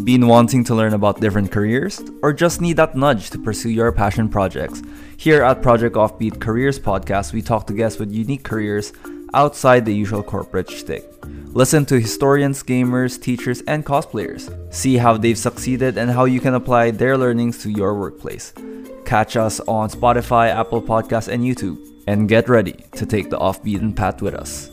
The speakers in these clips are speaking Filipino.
Been wanting to learn about different careers? Or just need that nudge to pursue your passion projects? Here at Project Offbeat Careers Podcast, we talk to guests with unique careers outside the usual corporate shtick. Listen to historians, gamers, teachers, and cosplayers. See how they've succeeded and how you can apply their learnings to your workplace. Catch us on Spotify, Apple Podcasts, and YouTube. And get ready to take the off-beaten path with us.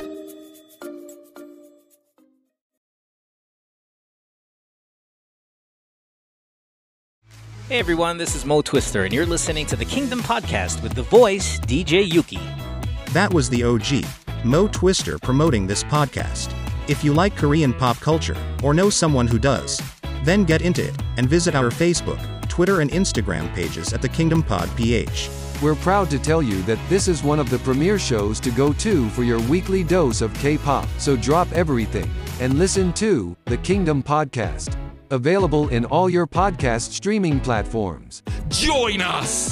Hey everyone, this is Mo Twister, and you're listening to the Kingdom Podcast with the voice DJ Yuki. That was the OG, Mo Twister, promoting this podcast. If you like Korean pop culture, or know someone who does, then get into it, and visit our Facebook, Twitter and Instagram pages at the Kingdom Pod PH. We're proud to tell you that this is one of the premier shows to go to for your weekly dose of K-pop. So drop everything, and listen to the Kingdom Podcast. Available in all your podcast streaming platforms. Join us!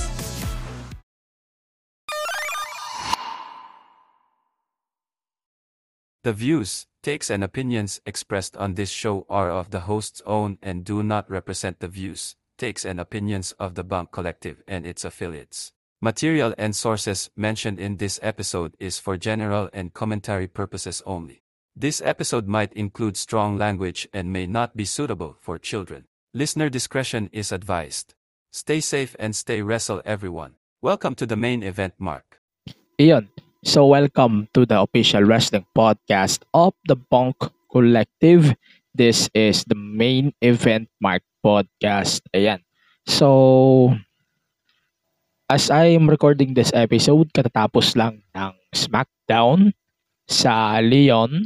The views, takes and opinions expressed on this show are of the host's own and do not represent the views, takes and opinions of the Bump Collective and its affiliates. Material and sources mentioned in this episode is for general and commentary purposes only. This episode might include strong language and may not be suitable for children. Listener discretion is advised. Stay safe and stay wrestle everyone. Welcome to the main event, Mark. Iyon. So welcome to the official wrestling podcast of the Bunk Collective. This is the main event Mark podcast. Ayan. So as I am recording this episode, katatapos lang ng SmackDown sa Lyon.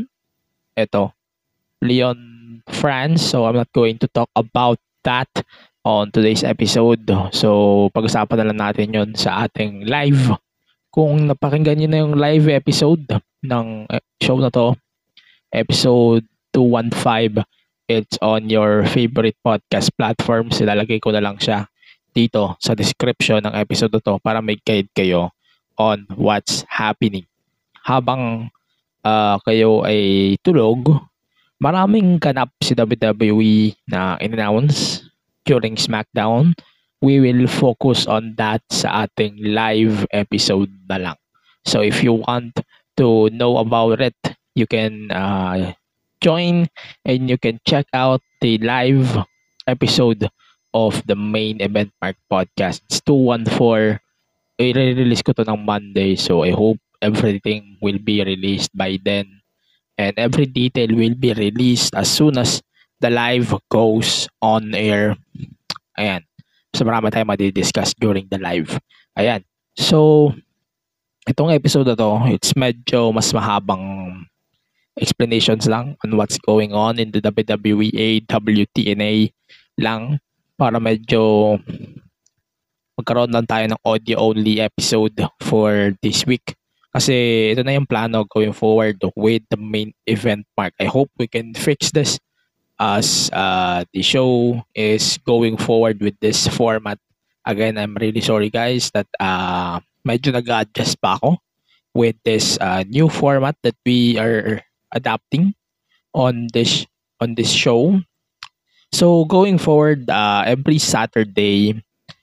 Lyon, France. So I'm not going to talk about that on today's episode. So pag-usapan na lang natin yon sa ating live. Kung napakinggan nyo na yung live episode ng show na to, episode 215, it's on your favorite podcast platforms. Ilalagay ko na lang siya dito sa description ng episode na to para may guide kayo on what's happening. Habang kayo ay tulog, maraming ganap si WWE na in-announce during SmackDown. We will focus on that sa ating live episode na lang. So if you want to know about it, you can join and you can check out the live episode of the main event Mark podcast. It's 214. I-release ko to ng Monday, so I hope everything will be released by then. And every detail will be released as soon as the live goes on air. Ayan. So marami tayong madidiscuss during the live. Ayan. So, itong episode na to, it's medyo mas mahabang explanations lang on what's going on in the WWE, WTNA lang. Para medyo magkaroon lang tayo ng audio-only episode for this week. Kasi ito na yung plano going forward with the main event Mark. I hope we can fix this as the show is going forward with this format. Again, I'm really sorry guys that medyo nag-adjust pa ako with this new format that we are adapting on this show. So going forward, every Saturday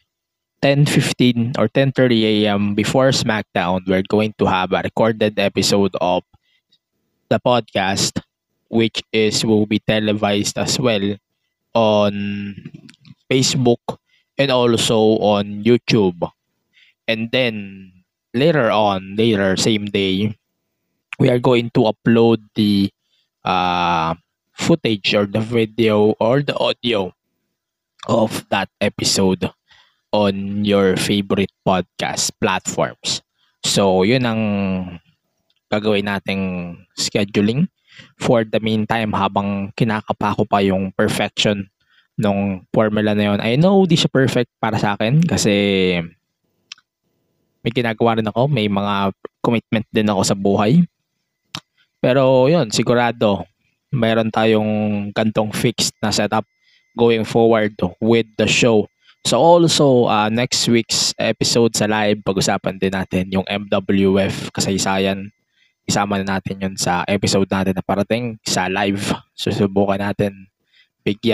10:15 or 10:30 a.m. before SmackDown, we're going to have a recorded episode of the podcast, which will be televised as well on Facebook and also on YouTube. And then later, same day, we are going to upload the footage or the video or the audio of that episode on your favorite podcast platforms. So, yun ang gagawin nating scheduling for the meantime habang kinakapa ko pa yung perfection ng formula na yun. I know di siya perfect para sa akin kasi may ginagawa rin ako, may mga commitment din ako sa buhay. Pero yun, sigurado mayroon tayong gantong fixed na setup going forward with the show. So also, next week's episode sa live, pag-usapan din natin yung MWF kasaysayan. Isama na natin yun sa episode natin na parating sa live. Susubukan natin bigyan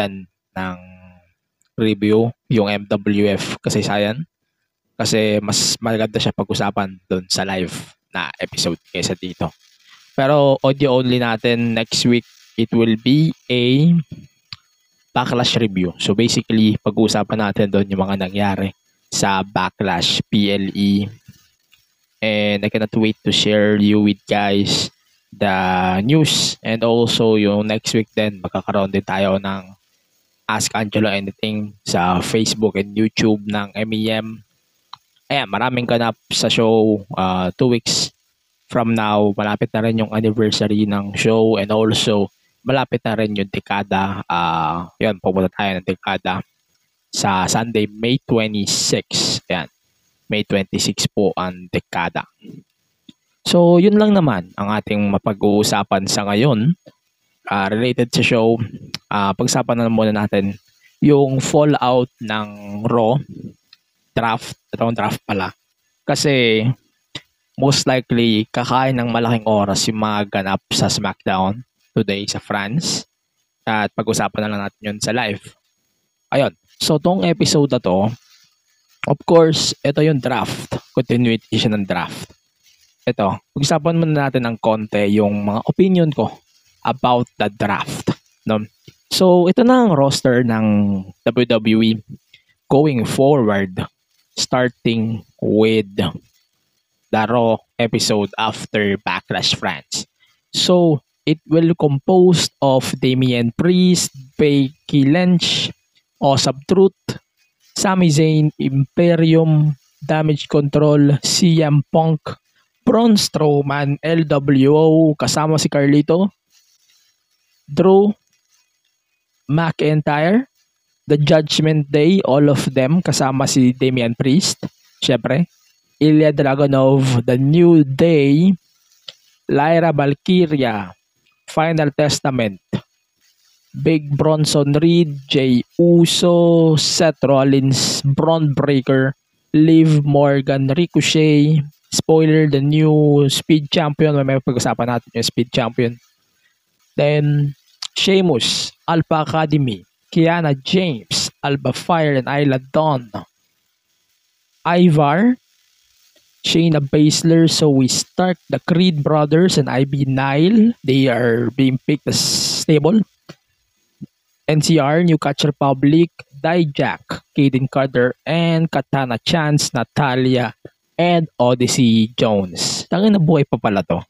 ng review yung MWF kasaysayan kasi mas maganda siya pag-usapan doon sa live na episode kaysa dito. Pero audio only natin next week, it will be a Backlash review. So basically, pag-uusapan natin doon yung mga nangyari sa Backlash PLE. And I cannot wait to share you with guys the news. And also yung next week din, magkakaroon din tayo ng Ask Angelo Anything sa Facebook and YouTube ng MEM. Ayan, maraming ganap sa show. 2 weeks from now, malapit na rin yung anniversary ng show and also malapit na rin yung dekada. Yun, pupunta tayo ng dekada sa Sunday, May 26. Ayan, May 26 po ang dekada. So, yun lang naman ang ating mapag-uusapan sa ngayon. Related sa show, pag-usapan na muna natin yung fallout ng Raw draft. Itong draft pala. Kasi, most likely, kakain ng malaking oras yung mga ganap sa SmackDown today sa France. At pag-usapan na lang natin yun sa live. Ayun. So, tong episode na to, of course, ito yung draft. Continuity siya ng draft. Ito, pag-usapan muna natin ng konti yung mga opinion ko about the draft. No? So, ito na ang roster ng WWE going forward, starting with the Raw episode after Backlash France. So, it will composed of Damian Priest, Becky Lynch, Awesome Truth, Sami Zayn, Imperium, Damage Control, CM Punk, Braun Strowman, LWO, kasama si Carlito, Drew McIntyre, The Judgment Day, all of them, kasama si Damian Priest, syempre, Ilya Dragunov, The New Day, Lyra Valkyria, Final Testament, Big Bronson Reed, Jey Uso, Seth Rollins, Braun Breaker, Liv Morgan, Ricochet, spoiler, the new Speed Champion, may pag-usapan natin yung Speed Champion. Then, Sheamus, Alpha Academy, Kiana James, Alba Fire and Isla Dawn, Ivar, Shayna Baszler, Zoe Stark, the Creed Brothers, and Ivy Nile. They are being picked as stable. NCR, New Catch Republic, Dijak, Kaden Carter, and Katana Chance, Natalia, and Odyssey Jones. Tangin na buhay pa pala to.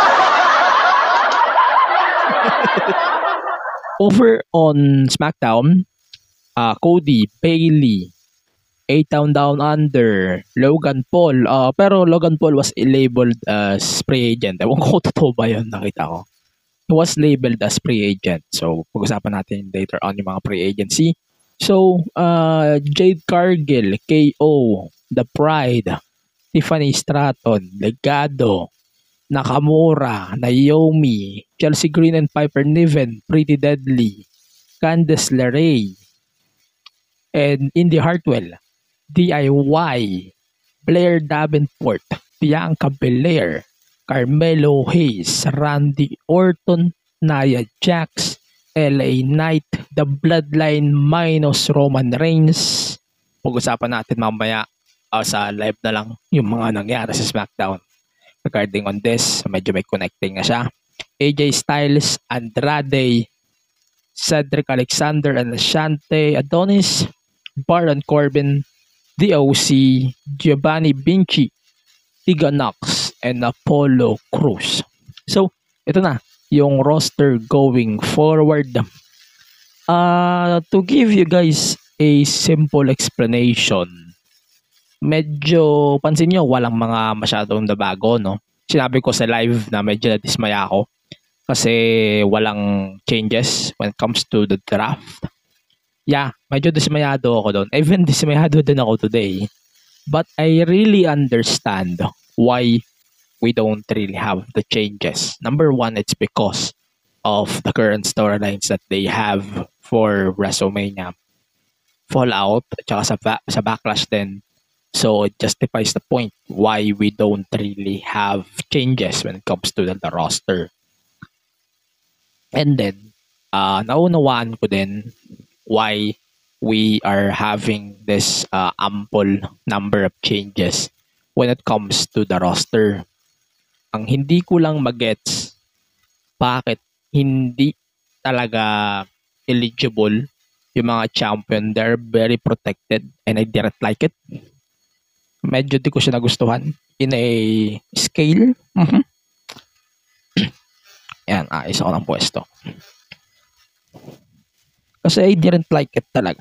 Over on SmackDown, Cody, Bayley, A-Town Down Under, Logan Paul. Pero Logan Paul was labeled as free agent. Ewan ko totoo ba yun, nakita ko. He was labeled as free agent. So, pag-usapan natin later on yung mga free agency. So, Jade Cargill, KO, The Pride, Tiffany Stratton, Legado, Nakamura, Naomi, Chelsea Green and Piper Niven, Pretty Deadly, Candice LeRae, and Indy Hartwell, DIY, Blair Davenport, Bianca Belair, Carmelo Hayes, Randy Orton, Nia Jax, LA Knight, The Bloodline minus Roman Reigns. Pag-usapan natin mamaya sa live na lang yung mga nangyari sa SmackDown. Regarding on this, medyo may connecting na siya. AJ Styles, Andrade, Cedric Alexander and Ashante Adonis, Baron Corbin, DOC, Giovanni Vinci, Tegan Nox, and Apollo Crews. So, ito na yung roster going forward. To give you guys a simple explanation, medyo, pansin nyo, walang mga masyadong nabago, no? Sinabi ko sa live na medyo nadismaya ako kasi walang changes when it comes to the draft. Yeah, medyo dismayado ako doon. Even dismayado din ako today. But I really understand why we don't really have the changes. Number one, it's because of the current storylines that they have for WrestleMania. Fallout, at saka sa Backlash din. So it justifies the point why we don't really have changes when it comes to the roster. And then, naunawaan ko din why we are having this ample number of changes when it comes to the roster. Ang hindi ko lang magets, bakit hindi talaga eligible yung mga champion. They're very protected and I didn't like it. Medyo di ko siya nagustuhan in a scale. Yan, isa ko ng pwesto. Kasi I didn't like it talaga.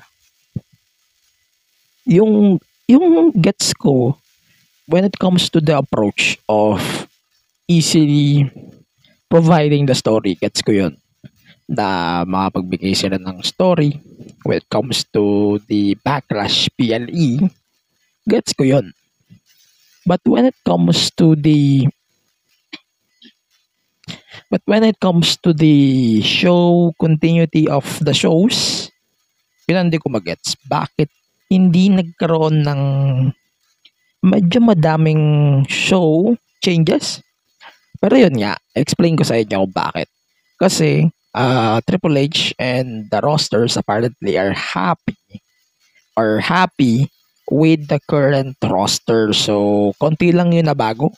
Yung gets ko when it comes to the approach of easily providing the story, gets ko yun. Na makapagbigay sila ng story when it comes to the Backlash PLE, gets ko yun. But when it comes to the show continuity of the shows, yun hindi ko magets. Bakit hindi nagkaroon ng medyo madaming show changes? Pero yun nga, explain ko sa inyo kung bakit. Kasi Triple H and the rosters apparently are happy with the current roster. So, konti lang yun na bago.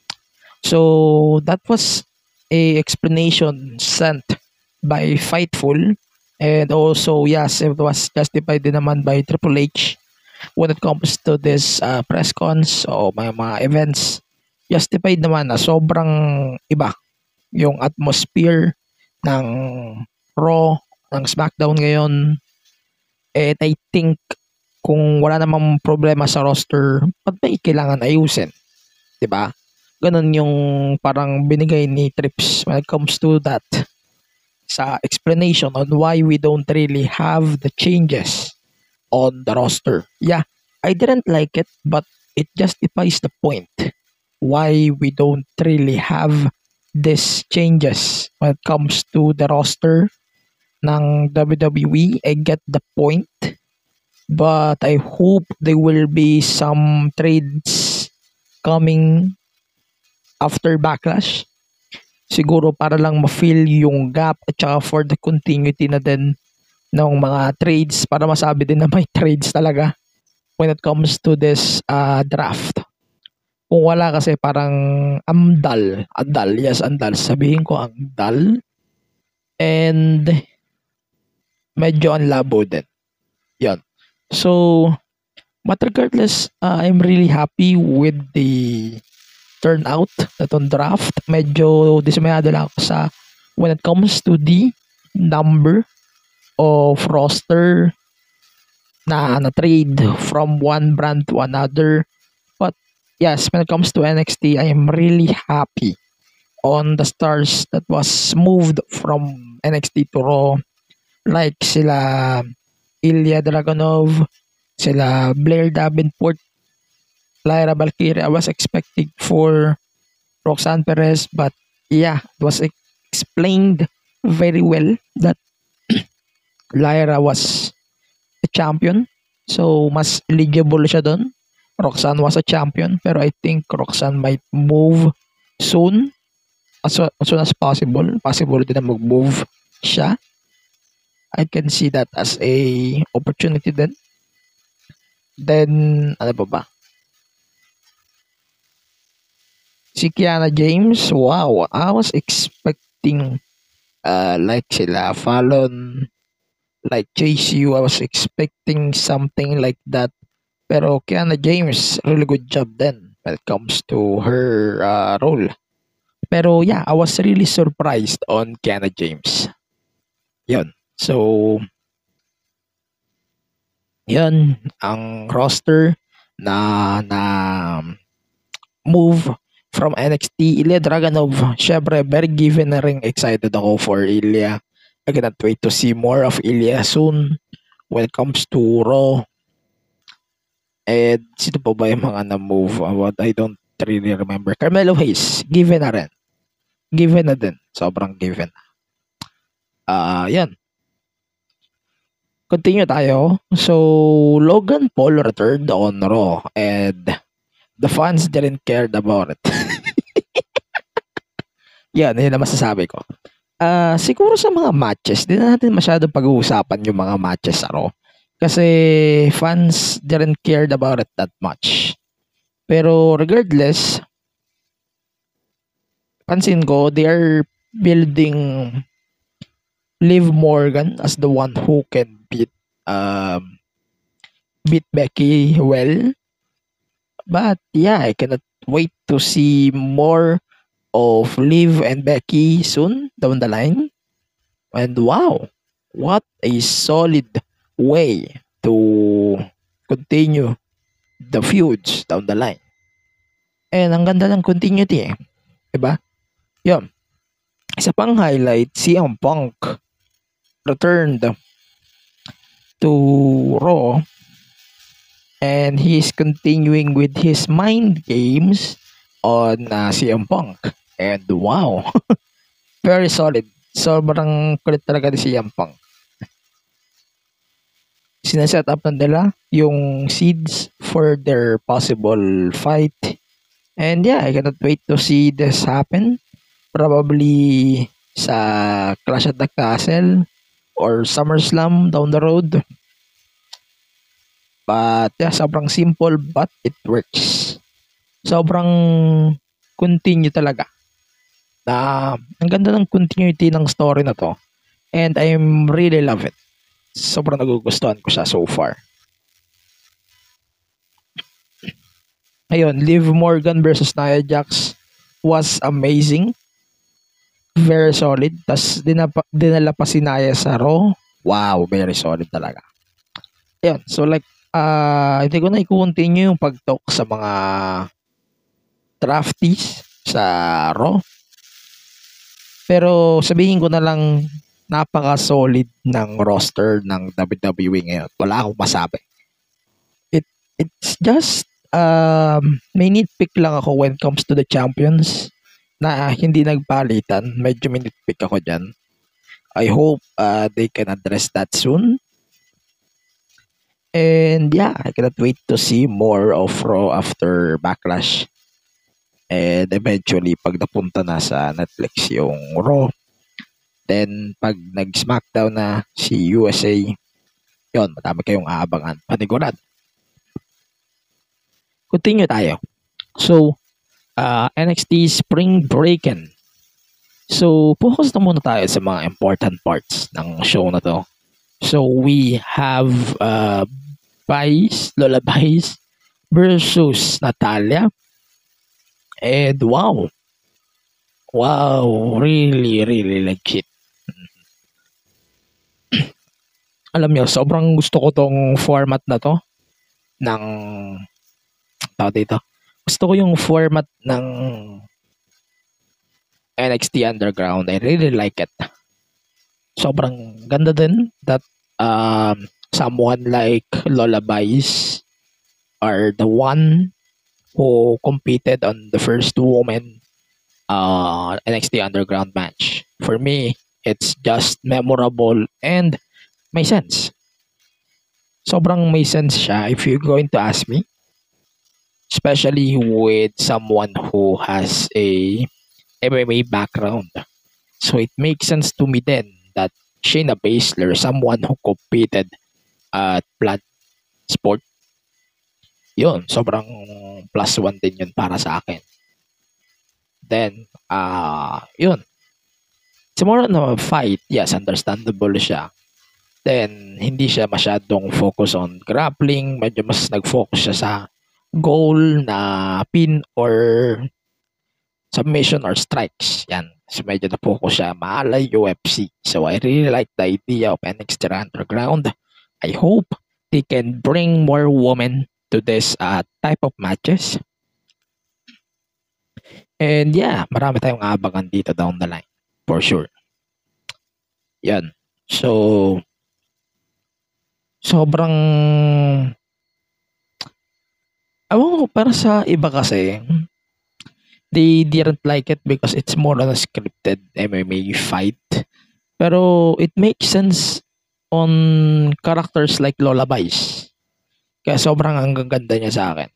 So, that was a explanation sent by Fightful. And also, yes, it was justified din naman by Triple H when it comes to this press cons o mga events. Justified naman na sobrang iba yung atmosphere ng Raw, ng SmackDown ngayon. And I think kung wala namang problema sa roster, ba't may kailangan ayusin? Diba? Ganun yung parang binigay ni Trips when it comes to that sa explanation on why we don't really have the changes on the roster. Yeah, I didn't like it, but it justifies the point why we don't really have these changes when it comes to the roster ng WWE. I get the point, but I hope there will be some trades coming after Backlash. Siguro para lang ma-fill yung gap at saka for the continuity na din ng mga trades, para masabi din na may trades talaga when it comes to this draft. Kung wala kasi parang andal, sabihin ko andal, and medyo anlabo din. Yan. So, but regardless, I'm really happy with the turnout natong draft. Medyo dismayado lang ako sa when it comes to the number of roster na trade from one brand to another. But yes, when it comes to NXT, I am really happy on the stars that was moved from NXT to Raw. Like sila Ilya Dragunov, sila Blair Davenport, Lyra Valkyria. I was expecting for Roxanne Perez, but yeah, it was explained very well that Lyra was a champion. So, mas eligible siya doon. Roxanne was a champion, pero I think Roxanne might move soon. As soon as possible. Possible din na mag-move siya. I can see that as a opportunity din. Then, ano pa ba? Si Kiana James, wow, I was expecting like sila Fallon, like JCU, I was expecting something like that. Pero Kiana James, really good job then when it comes to her role. Pero yeah, I was really surprised on Kiana James. Yun. So, yun, ang roster na move from NXT. Ilya Dragunov, syempre, very given na rin. Excited ako for Ilya. I cannot wait to see more of Ilya soon when it comes to Raw. And sino pa ba yung mga na-move? What I don't really remember. Carmelo Hayes, given na rin. Given na din. Sobrang given. Yan. Continue tayo. So, Logan Paul returned on Raw and the fans didn't care about it. Yan, yun na masasabi ko. Siguro sa mga matches, di na natin masyado pag-uusapan yung mga matches sa Raw. Kasi fans didn't cared about it that much. Pero regardless, pansin ko, they are building Liv Morgan as the one who can beat Becky well. But yeah, I cannot wait to see more of Liv and Becky soon down the line. And wow, what a solid way to continue the feuds down the line. And ang ganda ng continuity eh. Diba? Yun. Isa pang highlight, CM Punk returned to Raw and he's continuing with his mind games on CM Punk. And wow, very solid. Sobrang kulit talaga ni CM Punk. Sinaset up na nila yung seeds for their possible fight. And yeah, I cannot wait to see this happen. Probably sa Clash at the Castle or SummerSlam down the road. But yeah, sobrang simple but it works. Sobrang continue talaga. Ang ganda ng continuity ng story na to. And I'm really love it. Sobrang nagugustuhan ko siya so far. Ayun, Liv Morgan versus Nia Jax was amazing. Very solid. Tas dinala pa si Nia sa Raw. Wow, very solid talaga. Ayun, so like, hindi ko na i-continue yung pag-talk sa mga draftees sa Raw. Pero sabihin ko na lang, napaka-solid ng roster ng WWE ngayon. Wala akong masabi. It's just, may nitpick lang ako when it comes to the champions na hindi nagpalitan. Medyo may nitpick ako dyan. I hope they can address that soon. And yeah, I cannot wait to see more of Raw after Backlash. And eventually, pag napunta na sa Netflix yung Raw, then pag nag-SmackDown na si USA, yun, madami kayong aabangan. Paniguran. Continue tayo. So, NXT Spring Breakin'. So, focus na muna tayo sa mga important parts ng show na to. So, we have Lola Vice versus Natalya. And wow, really, really legit. Alam nyo, sobrang gusto ko tong format na to ng gusto ko yung format ng NXT Underground. I really like it. Sobrang ganda din that someone like Lola Vice are the one who competed on the first woman NXT Underground match. For me, it's just memorable and may sense. Sobrang may sense siya if you're going to ask me. Especially with someone who has a MMA background. So it makes sense to me then that Shayna Baszler, someone who competed at Bloodsport, yun, sobrang plus one din yun para sa akin. Then, yun. It's more on a fight. Yes, understandable siya. Then, hindi siya masyadong focus on grappling. Medyo mas nag-focus siya sa goal na pin or submission or strikes. Yan. So, medyo na-focus siya. Maalay UFC. So, I really like the idea of NXT Underground. I hope they can bring more women to this type of matches. And yeah, marami tayong abangan dito down the line. For sure. Yan. So, sobrang ewan ko, para sa iba kasi, they didn't like it because it's more on a scripted MMA fight. Pero it makes sense on characters like Lola Vice. Kaya sobrang ang ganda niya sa akin.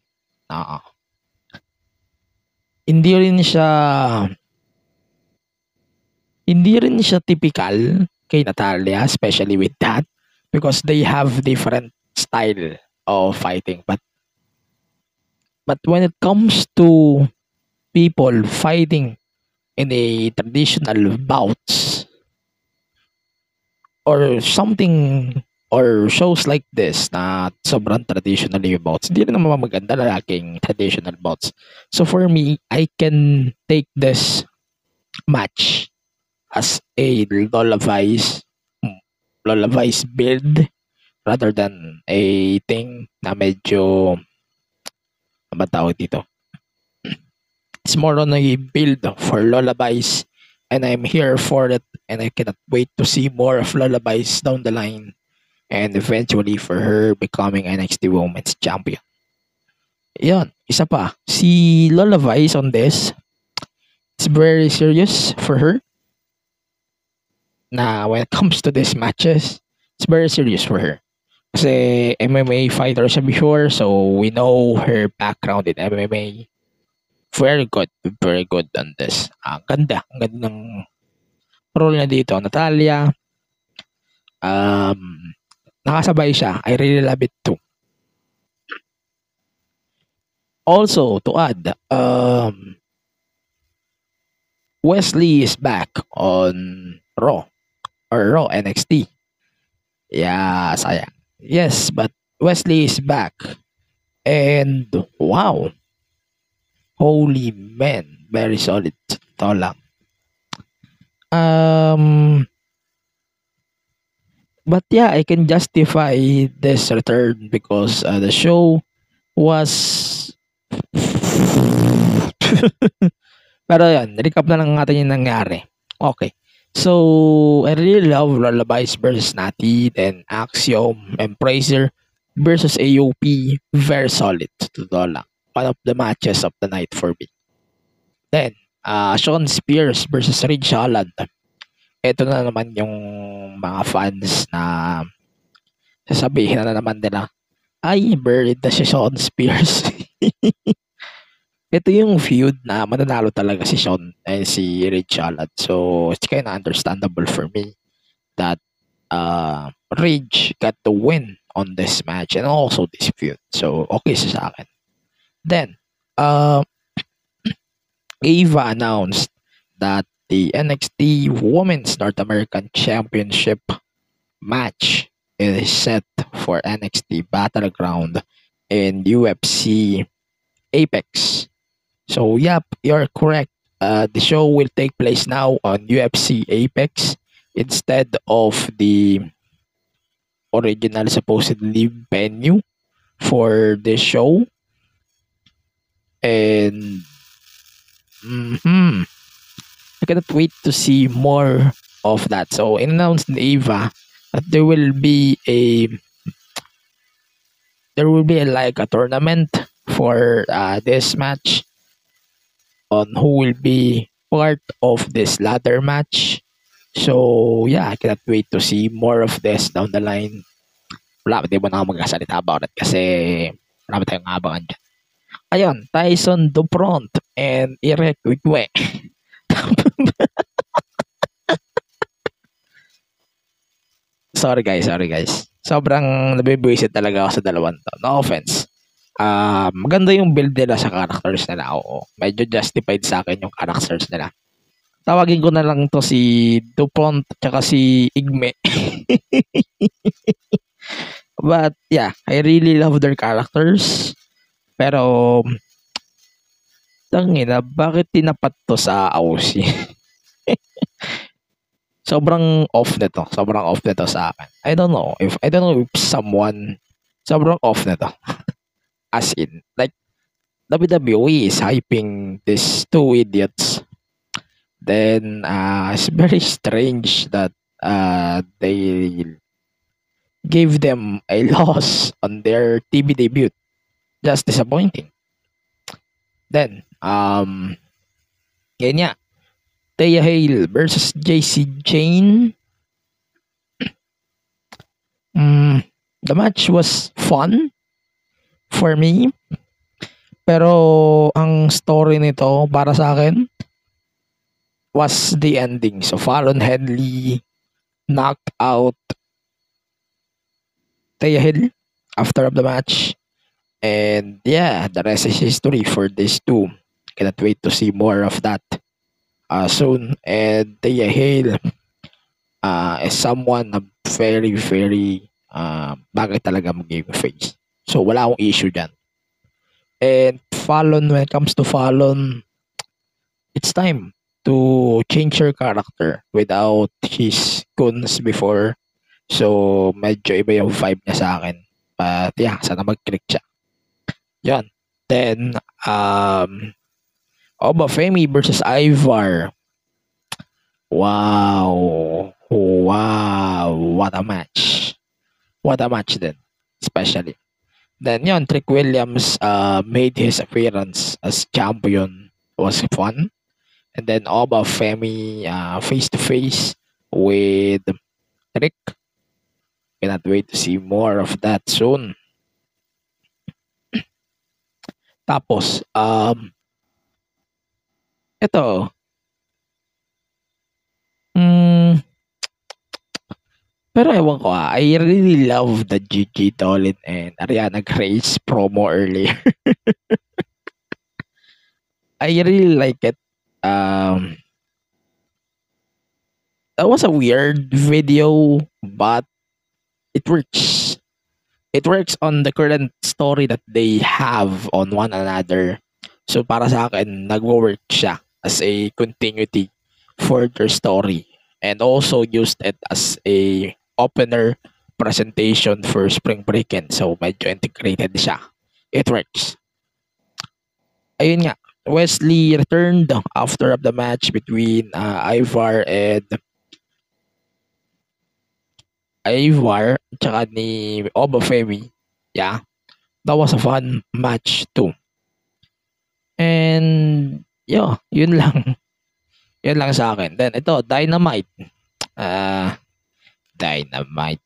Hindi rin siya Hindi rin siya typical kay Natalia, especially with that, because they have different style of fighting. But when it comes to people fighting in a traditional bouts or something or shows like this na sobrang traditional yung bouts, hindi rin naman maganda lalaking traditional bouts. So for me, I can take this match as a Lollavice build rather than a thing na medyo ano ba tawag dito? It's more on a build for Lullabies, and I'm here for it, and I cannot wait to see more of Lullabies down the line, and eventually for her becoming NXT Women's Champion. Yan, isa pa, si Lullabies on this, it's very serious for her. Na when it comes to these matches, it's very serious for her. Kasi MMA fighter siya before, so we know her background in MMA. Very good on this. Ang ganda ng role niya dito. Natalia, nakasabay siya. I really love it too. Also, to add, Wesley is back on Raw NXT. Yeah, sayang. Yes, but Wesley is back. And wow. Holy man, very solid. Totoo lang. But yeah, I can justify this return because the show was pero yan, recap na lang natin yung nangyari. Okay. So, I really love Lullabies versus Natty, then Axiom and Fraser versus AOP. Very solid. Totoo lang. One of the matches of the night for me. Then, Sean Spears versus Ridge Holland. Ito na naman yung mga fans na sasabihin na naman nila, ay, buried na si Sean Spears. Ito yung feud na mananalo talaga si Sean and si Ridge Holland. So, it's kind of understandable for me that Ridge got the win on this match and also this feud. So, okay sa akin. Then, Ava announced that the NXT Women's North American Championship match is set for NXT Battleground in UFC Apex. So, yep, you're correct. The show will take place now on UFC Apex instead of the original supposedly venue for this show. And I cannot wait to see more of that. So, announced in Ava that there will be like a tournament for this match on who will be part of this ladder match. So, yeah, I cannot wait to see more of this down the line. Wala, hindi mo na ako magkasalita about it kasi marami tayong abangan dyan. Ayun, Tyson Dupont and Eric Wigwe. Sorry guys. Sobrang nabibwisit talaga ako sa dalawang to. No offense. Maganda yung build nila sa characters nila. Oo, medyo justified sa akin yung characters nila. Tawagin ko na lang to si Dupont at si Igme. But yeah, I really love their characters. Pero tangina, bakit tinapat to sa Aussie? Sobrang off nito sa akin. I don't know if someone sobrang off nito. As in, like, WWE is hyping these two idiots. Then, it's very strange that they gave them a loss on their TV debut. Just disappointing. Then, Kenya, Thea Hale versus JC Jane. The match was fun for me. Pero ang story nito para sa akin was the ending. So Fallon Henley knocked out Thea Hill after of the match. And yeah, the rest is history for these two. Cannot wait to see more of that soon. And Thea Hill is someone na very, very bagay talaga mag-game face. So wala akong issue dyan. And Fallon, when it comes to Fallon, it's time to change her character without his guns before. So medyo iba yung vibe niya sa akin. But yeah, sana mag-click siya. Yan. Then, Oba Femi versus Ivar. Wow. Wow. What a match. What a match then. Especially. Then yun, Trick Williams made his appearance as champion. It was fun. And then Oba Femi face to face with Trick. Cannot wait to see more of that soon. Tapos, ito. Pero ewan ko I really love the Gigi Dolin and Ariana Grace promo earlier. I really like it. That was a weird video, but it works. It works on the current story that they have on one another. So para sa akin, nagwo-work siya as a continuity for their story. And also used it as a opener presentation for Spring Breakin'. So medyo integrated siya. It works. Ayun nga, Wesley returned after of the match between Ivar tsaka ni Oba Femi. Yeah. That was a fun match too. And yeah, yun lang. Yun lang sa akin. Then ito, Dynamite. Dynamite.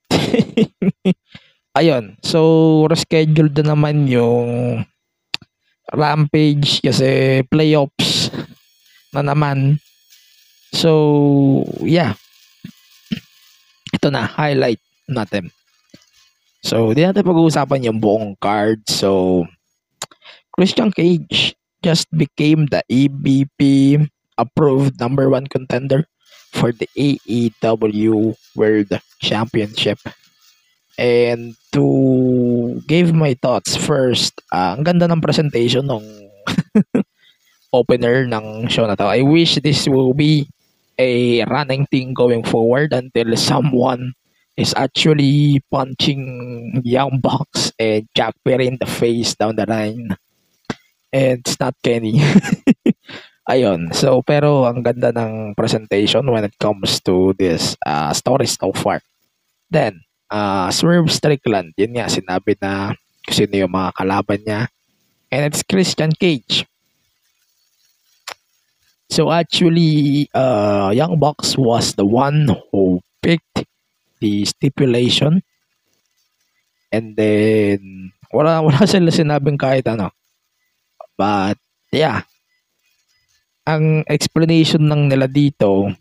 Ayun. So, rescheduled na naman yung Rampage kasi playoffs na naman. So, yeah. Ito na, highlight natin. So, di natin pag-uusapan yung buong card. So, Christian Cage just became the EVP approved number 1 contender for the AEW World Championship. And to give my thoughts first, ang ganda ng presentation ng opener ng show na to. I wish this will be a running thing going forward until someone is actually punching Young Bucks and Jack Perry in the face down the line. And it's not Kenny. Ayun. So, pero ang ganda ng presentation when it comes to this story so far. Then, Swerve Strickland, yun nga, sinabi na kung sino yung mga kalaban niya. And it's Christian Cage. So actually, Young Bucks was the one who picked the stipulation. And then, wala sila sinabing kahit ano. But, yeah. Ang explanation ng nila dito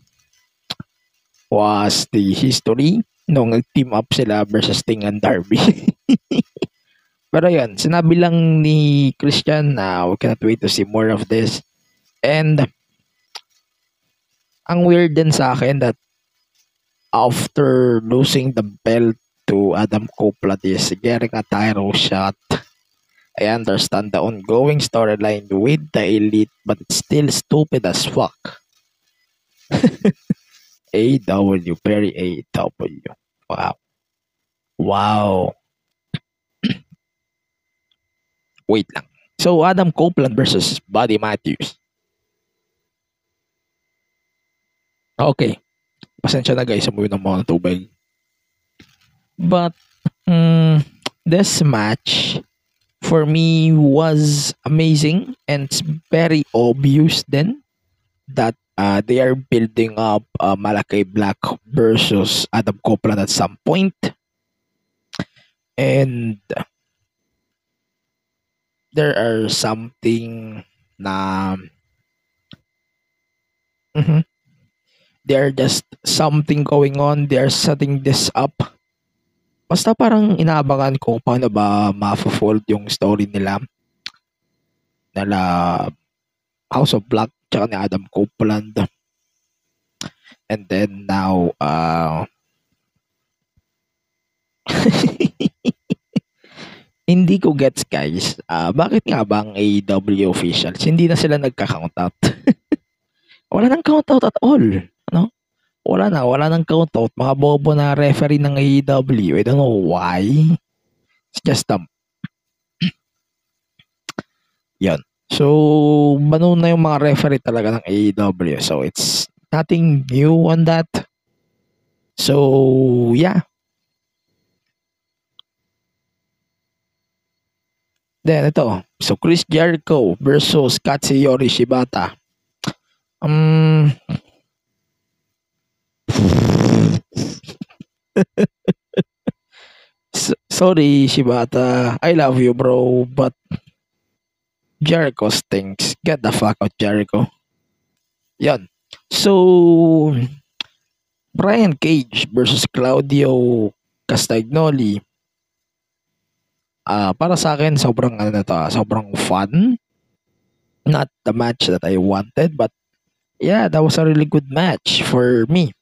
was the history nung nag-team up sila versus Sting and Darby. Pero yun, sinabi lang ni Christian na we cannot wait to see more of this. And ang weird din sa akin that after losing the belt to Adam Copeland is getting a title shot. I understand the ongoing storyline with the Elite, but it's still stupid as fuck. AW, very AW. Wow. Wow. Wait lang. So, Adam Copeland versus Buddy Matthews. Okay. Pasensya na guys, umuwi ng mga tubig. But, this match, for me, was amazing. And it's very obvious then that they are building up Malachi Black versus Adam Copeland at some point. And there are something na They're just something going on. They're setting this up. Basta parang inaabangan ko paano ba ma-fold yung story nila House of Black tsaka ni Adam Copeland. And then now, hindi ko gets guys, bakit nga ba ang AEW officials hindi na sila nagka-count out? Wala nang count out at all, ano? Wala nang count out. Mga bobo na referee ng AEW. I don't know why. It's just yan. So, bano na yung mga referee talaga ng AEW. So, it's nothing new on that. So, yeah. Then, ito. So, Chris Jericho versus Katsuyori Shibata. Sorry, Shibata. I love you, bro. But Jericho stinks. Get the fuck out, Jericho. Yan. So, Brian Cage versus Claudio Castagnoli. Para sa akin, sobrang sobrang fun. Not the match that I wanted, but yeah, that was a really good match for me.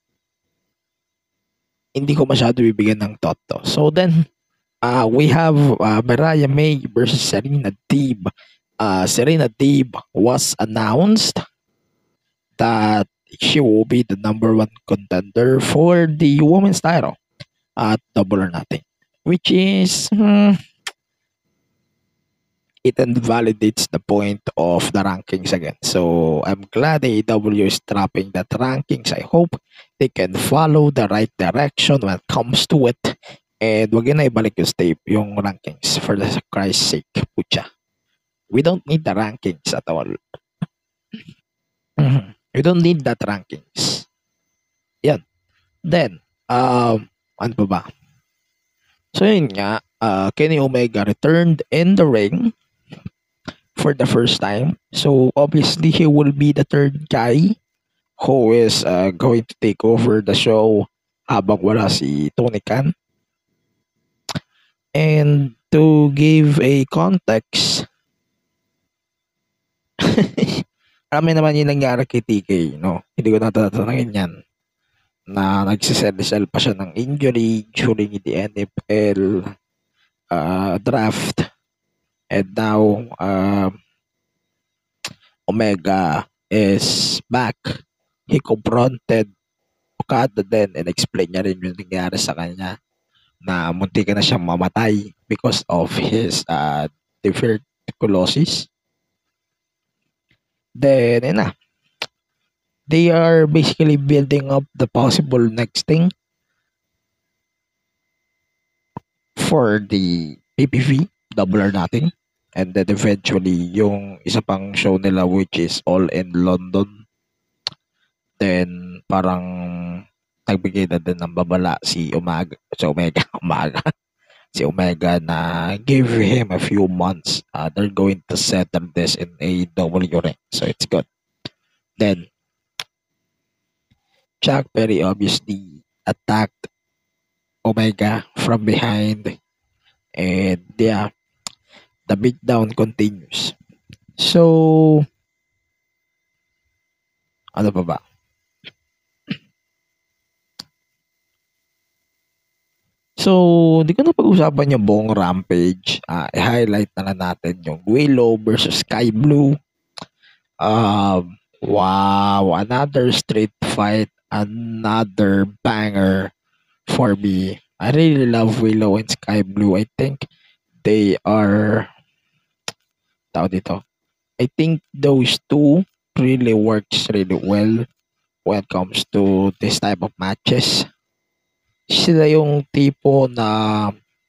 Hindi ko masyado bibigyan ng thought to. So then, we have Mariah May versus Serena Deeb. Serena Deeb was announced that she will be the number 1 contender for the women's title at Double or Nothing, which is it invalidates the point of the rankings again. So I'm glad AEW is dropping that rankings. I hope they can follow the right direction when it comes to it. And wag na ibalik yung rankings for the Christ's sake. Pucha. We don't need the rankings at all. We don't need that rankings. Yan. Then, ano pa ba? So yun nga, Kenny Omega returned in the ring for the first time. So obviously he will be the third guy who is going to take over the show habang wala si Tony Khan. And to give a context, marami naman yung nangyari kay TK, no? Hindi ko natatanungin yan. Na nagsisell pa siya ng injury during the NFL draft. And now, Omega is back. He confronted Okada then and explained niya rin yung nangyari sa kanya na munti ka na siyang mamatay because of his tuberculosis. Then, they are basically building up the possible next thing for the PPV, Double or Nothing. And then eventually, yung isa pang show nila which is All in London. Then, parang nagbigay na din ng babala si Omega. Si Omega na give him a few months. They're going to settle this in AEW ring. So, it's good. Then, Chuck Perry obviously attacked Omega from behind. And yeah, the beatdown continues. So, ano pa ba? So, di ko na pag-usapan yung buong Rampage. I-highlight na lang natin yung Willow versus Sky Blue. Wow, another street fight, another banger for me. I really love Willow and Sky Blue. I think they are I think those two really works really well when it comes to this type of matches. Sila yung tipo na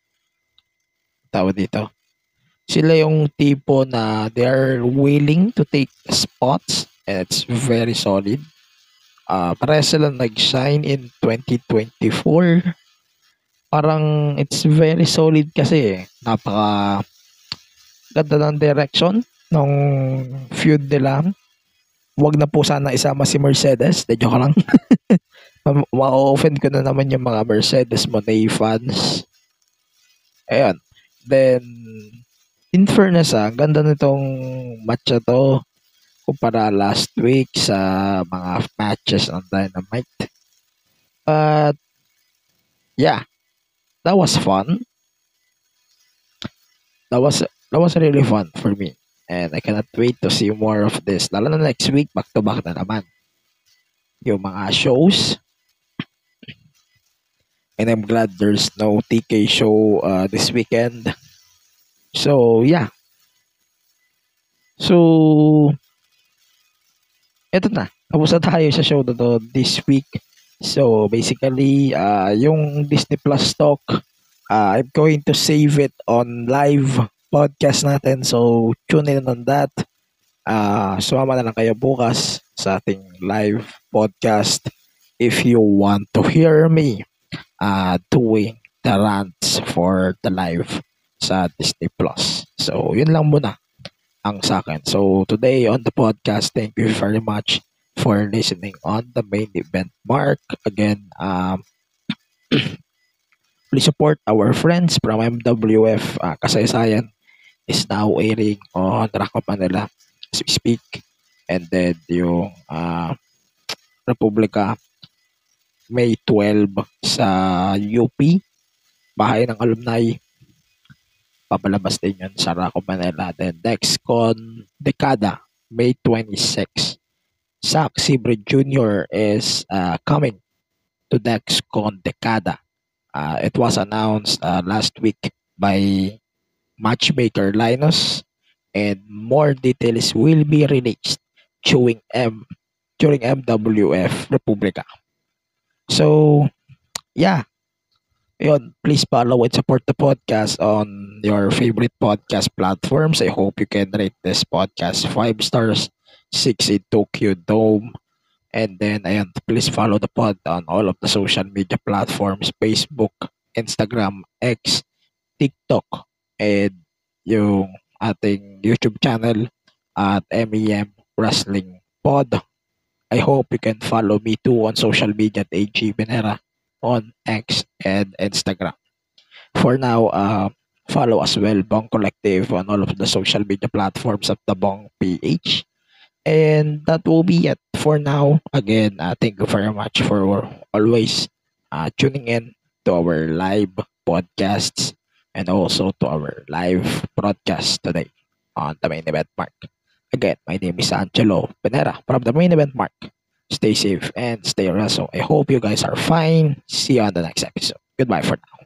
sila yung tipo na they are willing to take spots and it's very solid. Parehas sila nag-shine in 2024. Parang it's very solid kasi napaka ganda ng direction ng feud nila. wag na po sana isama si Mercedes. De joke lang. Ma-offend ko na naman yung mga Mercedes Monet fans. Ayun. Then, in fairness, ang ganda nitong match na to kumpara last week sa mga matches ng Dynamite. But, yeah, that was fun. That was really fun for me. And I cannot wait to see more of this. Lalo na next week, back-to-back na naman. Yung mga shows. And I'm glad there's no TK show this weekend. So, yeah. So, eto na. Tapos na tayo sa show na to this week. So, basically, yung Disney Plus talk, I'm going to save it on live podcast natin. So, tune in on that. Sumama na lang kayo bukas sa ating live podcast if you want to hear me doing the rants for the live sa Disney Plus. So, yun lang muna ang sa akin. So, today on the podcast, thank you very much for listening on the main event mark. Again, please support our friends from MWF. Kasaysayan is now airing on Rock of Manila as we speak. And then yung Republika May 12 sa UP, Bahay ng Alumni. Papalabas din yun sa Rock of Manila. Then DexCon Dekada, May 26. Zack Sabre Jr. is coming to DexCon Dekada. It was announced last week by matchmaker Linus, and more details will be released during MWF Republika. So, yeah. Yun, please follow and support the podcast on your favorite podcast platforms. I hope you can rate this podcast 5 stars, 6 in Tokyo Dome. And then, ayan, please follow the pod on all of the social media platforms, Facebook, Instagram, X, TikTok, and yung ating YouTube channel at MEM Wrestling Pod. I hope you can follow me too on social media at AG Benera on X and Instagram. For now, follow as well Bong Collective on all of the social media platforms of the Bong PH. And that will be it for now. Again, thank you very much for always tuning in to our live podcasts and also to our live broadcast today on the main event mark. Again, my name is Angelo Benera from the main event mark. Stay safe and stay wrestle. I hope you guys are fine. See you on the next episode. Goodbye for now.